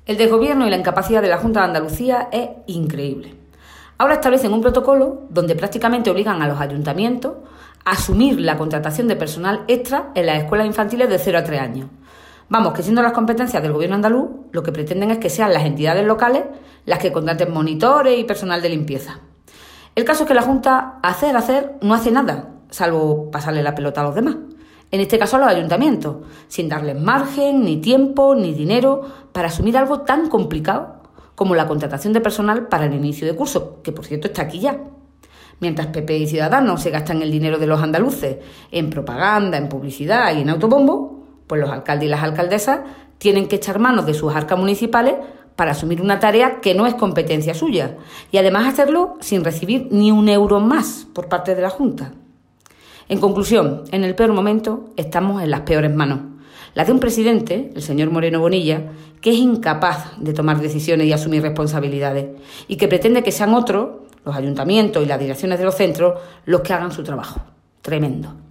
El desgobierno y la incapacidad de la Junta de Andalucía es increíble. Ahora establecen un protocolo donde prácticamente obligan a los ayuntamientos a asumir la contratación de personal extra en las escuelas infantiles de 0 a 3 años. Vamos, que siendo las competencias del gobierno andaluz, lo que pretenden es que sean las entidades locales las que contraten monitores y personal de limpieza. El caso es que la Junta, hacer, no hace nada, salvo pasarle la pelota a los demás. En este caso a los ayuntamientos, sin darles margen, ni tiempo, ni dinero para asumir algo tan complicado como la contratación de personal para el inicio de curso, que por cierto está aquí ya. Mientras PP y Ciudadanos se gastan el dinero de los andaluces en propaganda, en publicidad y en autobombo, pues los alcaldes y las alcaldesas tienen que echar manos de sus arcas municipales para asumir una tarea que no es competencia suya y además hacerlo sin recibir ni un euro más por parte de la Junta. En conclusión, en el peor momento estamos en las peores manos. Las de un presidente, el señor Moreno Bonilla, que es incapaz de tomar decisiones y asumir responsabilidades y que pretende que sean otros, los ayuntamientos y las direcciones de los centros, los que hagan su trabajo. Tremendo.